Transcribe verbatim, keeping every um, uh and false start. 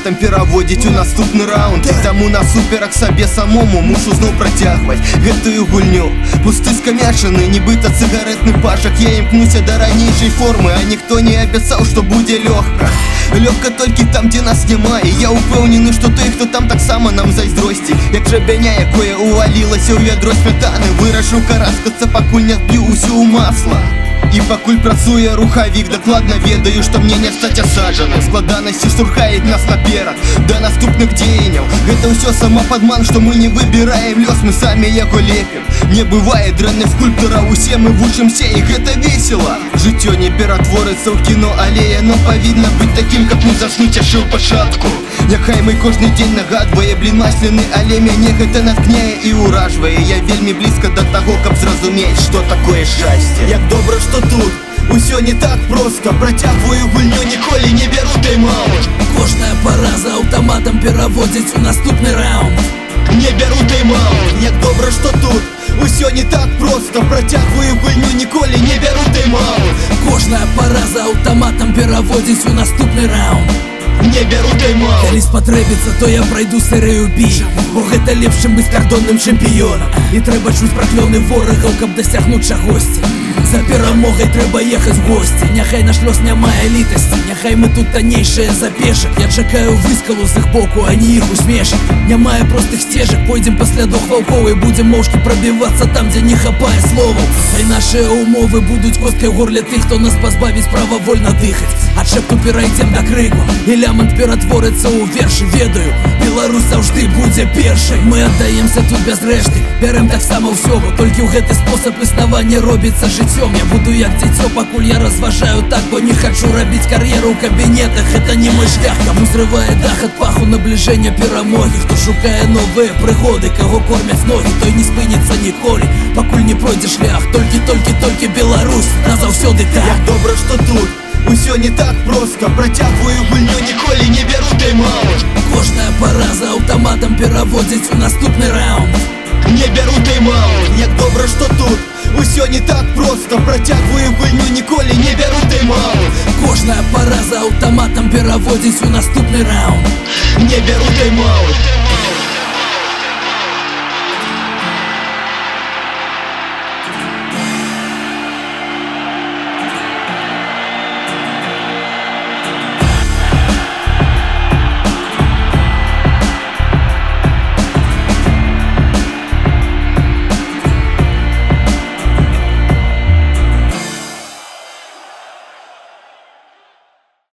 аўтаматам пераводзіць у наступны раунд. І таму насуперак сабе самому мушу зноў працягваць гэтую гульню. Пусты скамячаны, нібыта цыгарэтны пашак. Я імкнуся да ранейшай формы, а ніхто не абяцаў, што будзе лёгка. Лёгка толькі там, дзе нас няма. І я упэўнены, што той, хто там таксама нам зайздросці. Як жабяня, якое увалілася ў вядро смятаны, вырашыў караскацца, пакуль не збіў усё ў масла. І пакуль працуе рухавік, дакладна ведаю, што мне не стаць асаджаным. Складанасці штурхаюць нас наперад да наступных дзеянняў. Гэта ўсё самападман, што мы не выбіраем лёс, мы самі яго лепім. Не бывае дрэнных скульптараў, усе мы вучымся, і гэта весела. Жыццё не ператворыцца ў кіно, але яно павінна быць такім, каб мы заснуць яшчэ ў пачатку. Няхай мой кожны дзень нагадвае блін масляны, але мяне гэта наткняе і ўражвае. Я вельмі блізка да таго, каб зразумець, што такое шчасце. Як добра, што тут усё не так проста. Працягваю гульню, ніколі не бяру тайм-аут. Кожная параза аўтаматам пераводзіць у наступны раунд. Не бяру тайм-аут. Як добра, што тут усё не так проста. Працягваю гульню, ніколі не бяру тайм-аут. Кожная параза аўтаматам пераводзіць у наступны раунд. Не бяру тайм-аут. Калі спатрэбіцца, то я прайду серыю бій, бо гэта лепш, чым быць кардонным чэмпіёнам. І трэба чуць праклёны ворагаў, каб дасягнуць чагосьці. За перамогай трэба ехаць в госці. Няхай наш лёс не мае літасці, няхай мы тут таннейшыя за пешак. Я чакаю выскалу з іх боку, а не іх усмешак. Не мае простых сцежак, пойдзем па слядах ваўкоў і будзем моўчкі прабівацца там, дзе не хапае словаў. Хай нашыя умовы будуць косткай у горле тых, хто нас пазбавіць права вольна дыхаць. Ад шэпту перайдзем да крыку, і лямант ператворыцца ў вершы. Ведаю, Беларусь заўжды будзе першай. Мы аддаемся тут без рэшты, бярем таксама ўсё, бо толькі ў гэты спосаб існавання робіцца жыццём. Я буду як дзіцё, пакуль я разважаю так, бо не хачу рабіць кар'еру ў кабінетах. Гэта не мой шлях, каму зрывае дах ад паху набліжэння перамогі. Хто шукае новыя прыгоды, каго кормяць ногі, той не спыніцца ніколі, пакуль не пройдзе шлях. Толькі, толькі, толькі Беларусь назаўсёды так. Як добра, што тут усё не так проста. Працягваю гульню, ніколі не бяру тайм-аут. Кожная параза аўтаматам пераводзіць у наступны раунд. Не бяру тайм-аут. Як добра, што тут усё не так проста. Працягваю гульню, ніколі не бяру тайм-аут. Кожная параза аўтаматам пераводзіць у наступны раунд. Не бяру тайм-аут.